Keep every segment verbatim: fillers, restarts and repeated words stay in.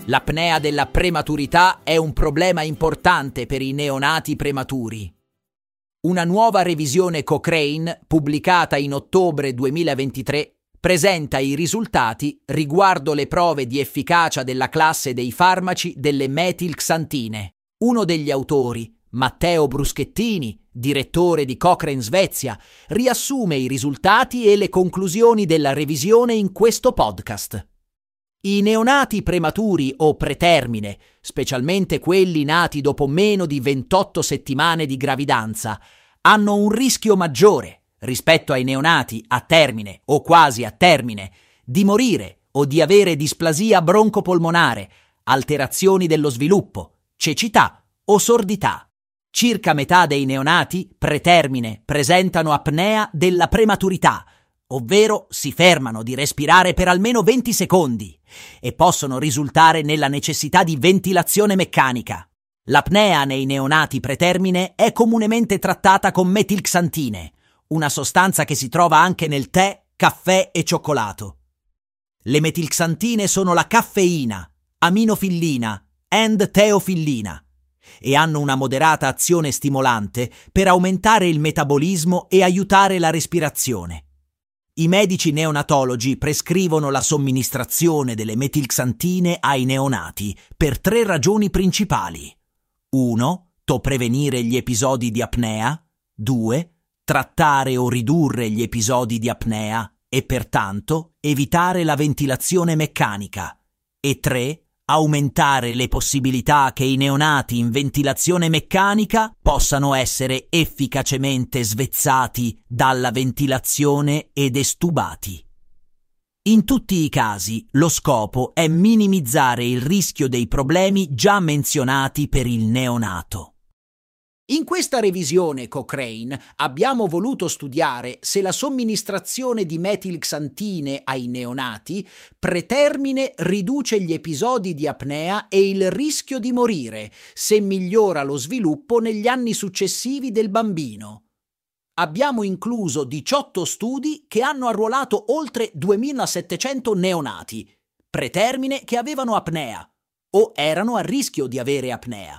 L'apnea della prematurità è un problema importante per i neonati prematuri. Una nuova revisione Cochrane, pubblicata in ottobre duemilaventitré, presenta i risultati riguardo le prove di efficacia della classe dei farmaci delle metilxantine. Uno degli autori, Matteo Bruschettini, direttore di Cochrane Svezia, riassume i risultati e le conclusioni della revisione in questo podcast. I neonati prematuri o pretermine, specialmente quelli nati dopo meno di ventotto settimane di gravidanza, hanno un rischio maggiore rispetto ai neonati a termine o quasi a termine di morire o di avere displasia broncopolmonare, alterazioni dello sviluppo, cecità o sordità. Circa metà dei neonati pretermine presentano apnea della prematurità, ovvero si fermano di respirare per almeno venti secondi e possono risultare nella necessità di ventilazione meccanica. L'apnea nei neonati pretermine è comunemente trattata con metilxantine, una sostanza che si trova anche nel tè, caffè e cioccolato. Le metilxantine sono la caffeina, aminofillina and teofillina e hanno una moderata azione stimolante per aumentare il metabolismo e aiutare la respirazione. I medici neonatologi prescrivono la somministrazione delle metilxantine ai neonati per tre ragioni principali. uno. Prevenire gli episodi di apnea. due. Trattare o ridurre gli episodi di apnea e pertanto evitare la ventilazione meccanica. E tre. Aumentare le possibilità che i neonati in ventilazione meccanica possano essere efficacemente svezzati dalla ventilazione ed estubati. In tutti i casi, lo scopo è minimizzare il rischio dei problemi già menzionati per il neonato. In questa revisione Cochrane abbiamo voluto studiare se la somministrazione di metilxantine ai neonati pretermine riduce gli episodi di apnea e il rischio di morire, se migliora lo sviluppo negli anni successivi del bambino. Abbiamo incluso diciotto studi che hanno arruolato oltre duemilasettecento neonati, pretermine che avevano apnea o erano a rischio di avere apnea.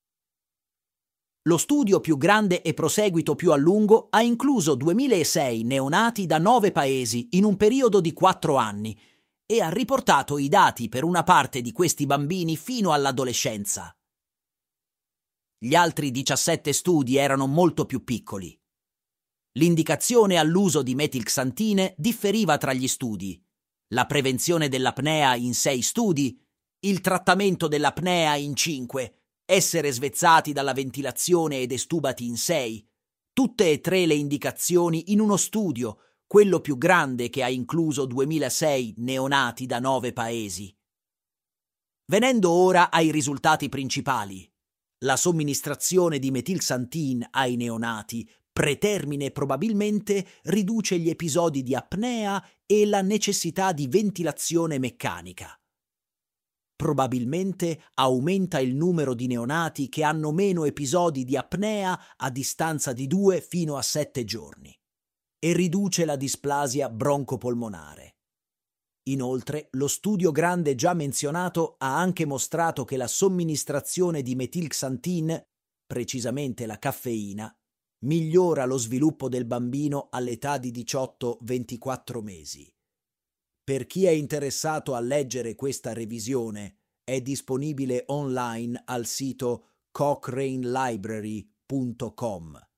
Lo studio più grande e proseguito più a lungo ha incluso duemilasei neonati da nove paesi in un periodo di quattro anni e ha riportato i dati per una parte di questi bambini fino all'adolescenza. Gli altri diciassette studi erano molto più piccoli. L'indicazione all'uso di metilxantine differiva tra gli studi. La prevenzione dell'apnea in sei studi, il trattamento dell'apnea in cinque, essere svezzati dalla ventilazione ed estubati in sei, tutte e tre le indicazioni in uno studio, quello più grande che ha incluso duemilasei neonati da nove paesi. Venendo ora ai risultati principali. La somministrazione di metilxantine ai neonati pretermine probabilmente riduce gli episodi di apnea e la necessità di ventilazione meccanica. Probabilmente aumenta il numero di neonati che hanno meno episodi di apnea a distanza di due fino a sette giorni e riduce la displasia broncopolmonare. Inoltre, lo studio grande già menzionato ha anche mostrato che la somministrazione di metilxantine, precisamente la caffeina, migliora lo sviluppo del bambino all'età di diciotto ventiquattro mesi. Per chi è interessato a leggere questa revisione, è disponibile online al sito cochrane library punto com.